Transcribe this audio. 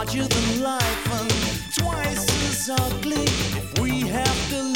larger than life and twice as ugly. If we have to